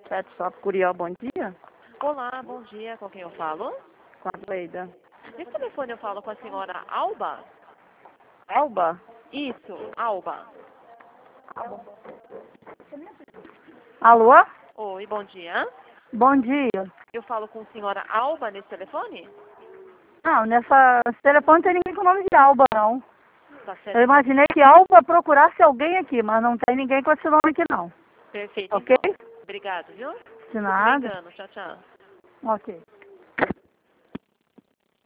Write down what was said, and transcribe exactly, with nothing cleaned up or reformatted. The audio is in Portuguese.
Pet Shop Curió, bom dia. Olá, bom dia. Com quem eu falo? Com a Leida. Nesse telefone eu falo com a senhora Alba? Alba? Isso, Alba. Alô? Oi, bom dia. Bom dia. Eu falo com a senhora Alba nesse telefone? Não, nessa nesse telefone não tem ninguém com o nome de Alba, não. Tá certo. Eu imaginei que Alba procurasse alguém aqui, mas não tem ninguém com esse nome aqui, não. Perfeito, Ok? então. Obrigado, viu? De Desculpa o nada. engano. Tchau, tchau. Ok.